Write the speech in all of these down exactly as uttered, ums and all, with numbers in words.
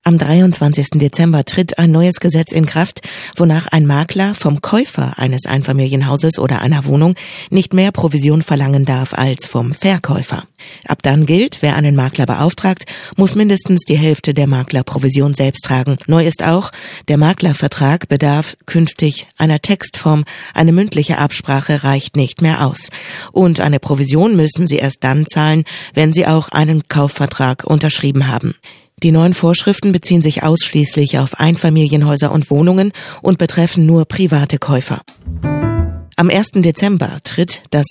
Am dreiundzwanzigsten Dezember tritt ein neues Gesetz in Kraft, wonach ein Makler vom Käufer eines Einfamilienhauses oder einer Wohnung nicht mehr Provision verlangen darf als vom Verkäufer. Ab dann gilt, wer einen Makler beauftragt, muss mindestens die Hälfte der Maklerprovision selbst tragen. Neu ist auch, der Maklervertrag bedarf künftig einer Textform, eine mündliche Absprache reicht nicht mehr aus. Und eine Provision müssen Sie erst dann zahlen, wenn Sie auch einen Kaufvertrag unterschrieben haben. Die neuen Vorschriften beziehen sich ausschließlich auf Einfamilienhäuser und Wohnungen und betreffen nur private Käufer. Am ersten Dezember tritt das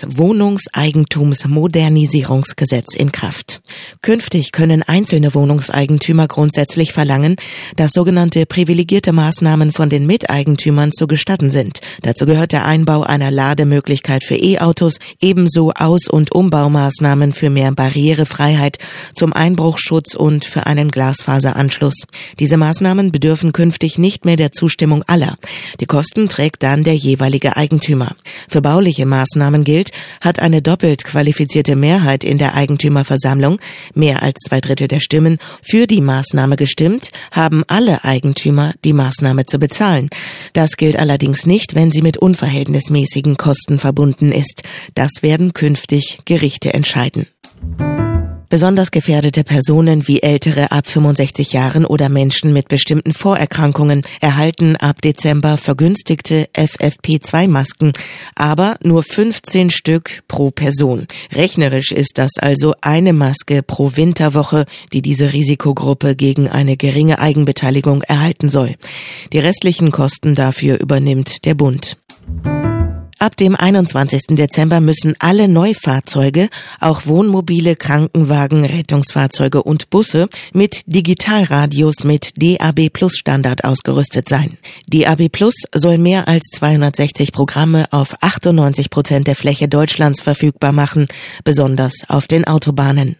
Wohnungseigentumsmodernisierungsgesetz in Kraft. Künftig können einzelne Wohnungseigentümer grundsätzlich verlangen, dass sogenannte privilegierte Maßnahmen von den Miteigentümern zu gestatten sind. Dazu gehört der Einbau einer Lademöglichkeit für E-Autos, ebenso Aus- und Umbaumaßnahmen für mehr Barrierefreiheit, zum Einbruchschutz und für einen Glasfaseranschluss. Diese Maßnahmen bedürfen künftig nicht mehr der Zustimmung aller. Die Kosten trägt dann der jeweilige Eigentümer. Für bauliche Maßnahmen gilt, hat eine doppelt qualifizierte Mehrheit in der Eigentümerversammlung, mehr als zwei Drittel der Stimmen, für die Maßnahme gestimmt, haben alle Eigentümer die Maßnahme zu bezahlen. Das gilt allerdings nicht, wenn sie mit unverhältnismäßigen Kosten verbunden ist. Das werden künftig Gerichte entscheiden. Besonders gefährdete Personen wie Ältere ab fünfundsechzig Jahren oder Menschen mit bestimmten Vorerkrankungen erhalten ab Dezember vergünstigte F F P zwei Masken, aber nur fünfzehn Stück pro Person. Rechnerisch ist das also eine Maske pro Winterwoche, die diese Risikogruppe gegen eine geringe Eigenbeteiligung erhalten soll. Die restlichen Kosten dafür übernimmt der Bund. Ab dem einundzwanzigsten Dezember müssen alle Neufahrzeuge, auch Wohnmobile, Krankenwagen, Rettungsfahrzeuge und Busse, mit Digitalradios mit D A B Plus Standard ausgerüstet sein. D A B Plus soll mehr als zweihundertsechzig Programme auf achtundneunzig Prozent der Fläche Deutschlands verfügbar machen, besonders auf den Autobahnen.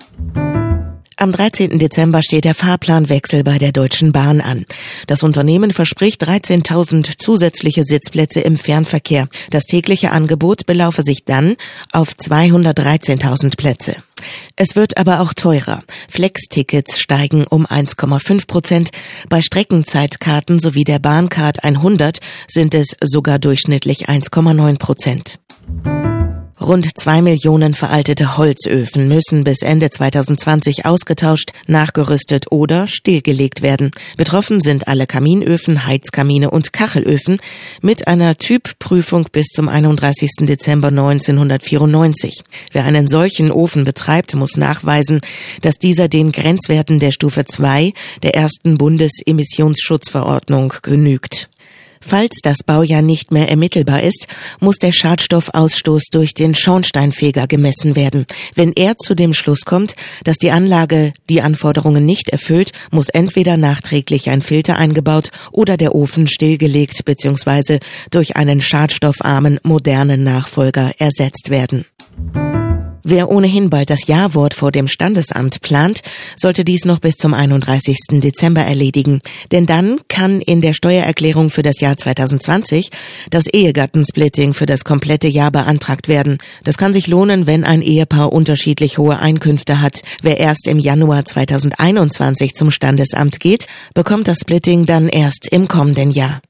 Am dreizehnten Dezember steht der Fahrplanwechsel bei der Deutschen Bahn an. Das Unternehmen verspricht dreizehntausend zusätzliche Sitzplätze im Fernverkehr. Das tägliche Angebot belaufe sich dann auf zweihundertdreizehntausend Plätze. Es wird aber auch teurer. Flex-Tickets steigen um eins Komma fünf Prozent. Bei Streckenzeitkarten sowie der Bahncard hundert sind es sogar durchschnittlich eins Komma neun Prozent. Rund zwei Millionen veraltete Holzöfen müssen bis Ende zweitausendzwanzig ausgetauscht, nachgerüstet oder stillgelegt werden. Betroffen sind alle Kaminöfen, Heizkamine und Kachelöfen mit einer Typprüfung bis zum einunddreißigsten Dezember neunzehnhundertvierundneunzig. Wer einen solchen Ofen betreibt, muss nachweisen, dass dieser den Grenzwerten der Stufe zwei der ersten Bundesemissionsschutzverordnung genügt. Falls das Baujahr nicht mehr ermittelbar ist, muss der Schadstoffausstoß durch den Schornsteinfeger gemessen werden. Wenn er zu dem Schluss kommt, dass die Anlage die Anforderungen nicht erfüllt, muss entweder nachträglich ein Filter eingebaut oder der Ofen stillgelegt bzw. durch einen schadstoffarmen, modernen Nachfolger ersetzt werden. Wer ohnehin bald das Ja-Wort vor dem Standesamt plant, sollte dies noch bis zum einunddreißigsten Dezember erledigen. Denn dann kann in der Steuererklärung für das Jahr zweitausendzwanzig das Ehegattensplitting für das komplette Jahr beantragt werden. Das kann sich lohnen, wenn ein Ehepaar unterschiedlich hohe Einkünfte hat. Wer erst im Januar zweitausendeinundzwanzig zum Standesamt geht, bekommt das Splitting dann erst im kommenden Jahr.